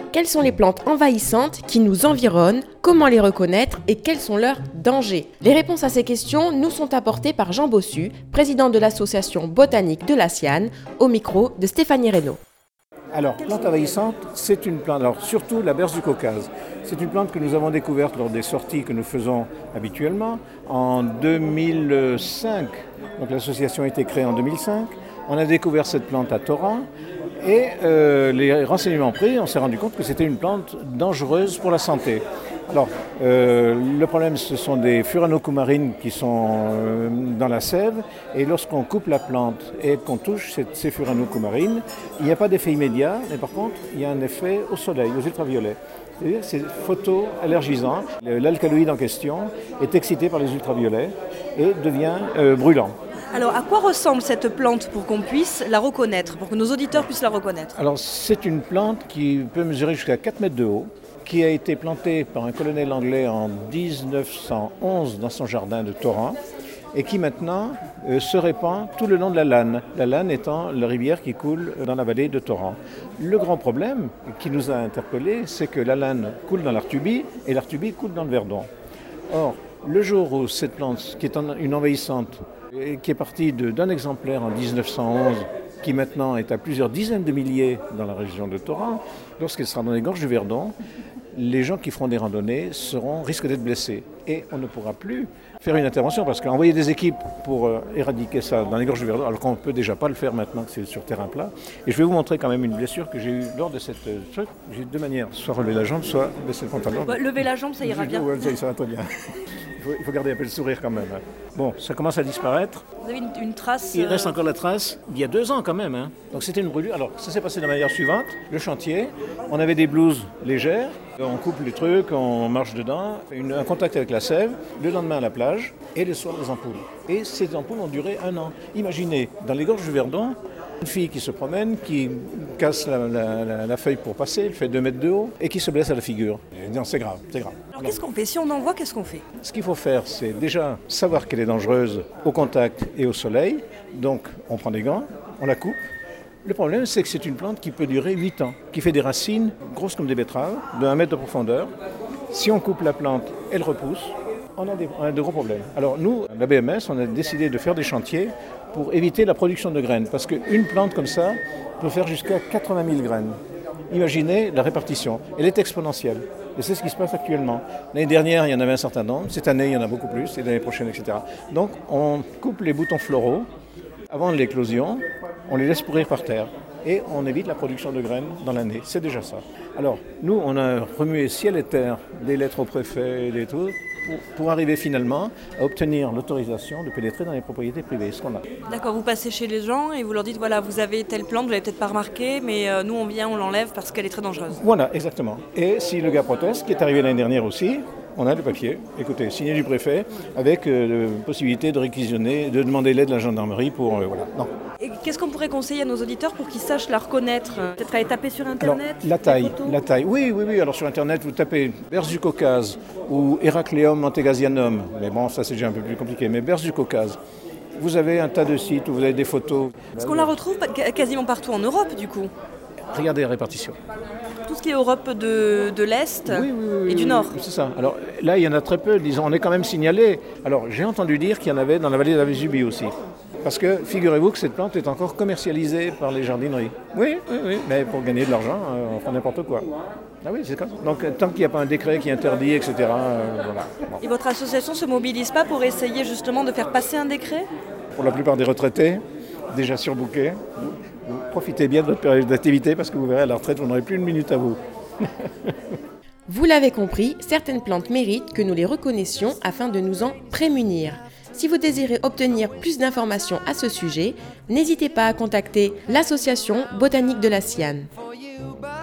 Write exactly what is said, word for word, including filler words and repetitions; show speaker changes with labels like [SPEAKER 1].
[SPEAKER 1] Quelles sont les plantes envahissantes qui nous environnent? Comment les reconnaître et quels sont leurs dangers? Les réponses à ces questions nous sont apportées par Jean Bossu, président de l'association botanique de la Siane, au micro de Stéphanie Reynaud.
[SPEAKER 2] Alors, plante envahissante, c'est une plante, alors surtout la berce du Caucase. C'est une plante que nous avons découverte lors des sorties que nous faisons habituellement en deux mille cinq. Donc l'association a été créée en deux mille cinq. On a découvert cette plante à Thorens et euh, les renseignements pris, on s'est rendu compte que c'était une plante dangereuse pour la santé. Alors, euh, le problème, ce sont des furanocoumarines qui sont euh, dans la sève, et lorsqu'on coupe la plante et qu'on touche cette, ces furanocoumarines, il n'y a pas d'effet immédiat, mais par contre, il y a un effet au soleil, aux ultraviolets. C'est-à-dire c'est photoallergisant. L'alcaloïde en question est excité par les ultraviolets et devient euh, brûlant.
[SPEAKER 3] Alors, à quoi ressemble cette plante pour qu'on puisse la reconnaître, pour que nos auditeurs puissent la reconnaître?
[SPEAKER 2] Alors, c'est une plante qui peut mesurer jusqu'à quatre mètres de haut, qui a été plantée par un colonel anglais en dix-neuf cent onze dans son jardin de Thorens et qui maintenant euh, se répand tout le long de la Lanne, la Lanne étant la rivière qui coule dans la vallée de Thorens. Le grand problème qui nous a interpellés, c'est que la Lanne coule dans l'Artubie et l'Artubie coule dans le Verdon. Or, le jour où cette plante, qui est une envahissante, et qui est partie de, d'un exemplaire en dix-neuf cent onze, qui maintenant est à plusieurs dizaines de milliers dans la région de Thorens, lorsqu'elle sera dans les gorges du Verdon, les gens qui feront des randonnées seront, risquent d'être blessés. Et on ne pourra plus faire une intervention, parce qu'envoyer des équipes pour euh, éradiquer ça dans les gorges du Verdon, alors qu'on ne peut déjà pas le faire maintenant que c'est sur terrain plat. Et je vais vous montrer quand même une blessure que j'ai eue lors de cette truc. J'ai deux manières, soit relever la jambe, soit baisser le pantalon.
[SPEAKER 3] Bah, lever la jambe, ça ira bien.
[SPEAKER 2] Oui, ça va très bien. Il faut, il faut garder un peu le sourire quand même. Hein. Bon, ça commence à disparaître.
[SPEAKER 3] Vous avez une, une trace.
[SPEAKER 2] Il reste encore la trace d'il y a deux ans quand même. Hein. Donc c'était une brûlure. Alors ça s'est passé de la manière suivante. Le chantier, on avait des blouses légères. On coupe les trucs, on marche dedans, une, un contact avec la sève, le lendemain à la plage et le soir des ampoules. Et ces ampoules ont duré un an. Imaginez, dans les gorges du Verdon, une fille qui se promène, qui casse la, la, la, la feuille pour passer, elle fait deux mètres de haut, et qui se blesse à la figure. Et non, c'est grave, c'est grave.
[SPEAKER 3] Alors qu'est-ce qu'on fait? Si on en voit, qu'est-ce qu'on fait?
[SPEAKER 2] Ce qu'il faut faire, c'est déjà savoir qu'elle est dangereuse au contact et au soleil. Donc, on prend des gants, on la coupe. Le problème, c'est que c'est une plante qui peut durer huit ans, qui fait des racines grosses comme des betteraves, de un mètre de profondeur. Si on coupe la plante, elle repousse. On a, des, on a de gros problèmes. Alors nous, la B M S, on a décidé de faire des chantiers pour éviter la production de graines. Parce qu'une plante comme ça peut faire jusqu'à quatre-vingt mille graines. Imaginez la répartition. Elle est exponentielle. Et c'est ce qui se passe actuellement. L'année dernière, il y en avait un certain nombre. Cette année, il y en a beaucoup plus. Et l'année prochaine, et cetera. Donc, on coupe les boutons floraux avant l'éclosion. On les laisse pourrir par terre. Et on évite la production de graines dans l'année. C'est déjà ça. Alors, nous, on a remué ciel et terre des lettres au préfet et tout, pour, pour arriver finalement à obtenir l'autorisation de pénétrer dans les propriétés privées, ce qu'on a.
[SPEAKER 3] D'accord, vous passez chez les gens et vous leur dites, voilà, vous avez telle plante, vous l'avez peut-être pas remarqué, mais euh, nous, on vient, on l'enlève parce qu'elle est très dangereuse.
[SPEAKER 2] Voilà, exactement. Et si le gars proteste, qui est arrivé l'année dernière aussi, on a le papier, écoutez, signé du préfet, avec euh, la possibilité de réquisitionner, de demander l'aide de la gendarmerie pour... Euh, voilà, non.
[SPEAKER 3] Et qu'est-ce qu'on pourrait conseiller à nos auditeurs pour qu'ils sachent la reconnaître? Peut-être aller taper sur Internet?
[SPEAKER 2] Alors, la taille, la taille. Oui, oui, oui. Alors sur Internet, vous tapez berce du Caucase ou Heracleum mantegasianum. Mais bon, ça c'est déjà un peu plus compliqué. Mais berce du Caucase. Vous avez un tas de sites où vous avez des photos.
[SPEAKER 3] Est-ce qu'on la retrouve quasiment partout en Europe, du coup?
[SPEAKER 2] Regardez la répartition.
[SPEAKER 3] Tout ce qui est Europe de, de l'Est
[SPEAKER 2] oui, oui, oui,
[SPEAKER 3] et du
[SPEAKER 2] oui,
[SPEAKER 3] Nord.
[SPEAKER 2] C'est ça. Alors là, il y en a très peu. Disons, on est quand même signalé. Alors j'ai entendu dire qu'il y en avait dans la vallée de la Vésubie aussi. Parce que figurez-vous que cette plante est encore commercialisée par les jardineries. Oui, oui, oui. Mais pour gagner de l'argent, euh, on fait n'importe quoi. Ah oui, c'est comme ça. Donc tant qu'il n'y a pas un décret qui interdit, et cetera. Euh, voilà. Bon.
[SPEAKER 3] Et votre association ne se mobilise pas pour essayer justement de faire passer un décret?
[SPEAKER 2] Pour la plupart des retraités, déjà surbookés, vous, vous profitez bien de votre période d'activité parce que vous verrez à la retraite, vous n'aurez plus une minute à vous.
[SPEAKER 1] Vous l'avez compris, certaines plantes méritent que nous les reconnaissions afin de nous en prémunir. Si vous désirez obtenir plus d'informations à ce sujet, n'hésitez pas à contacter l'association botanique de la Siane.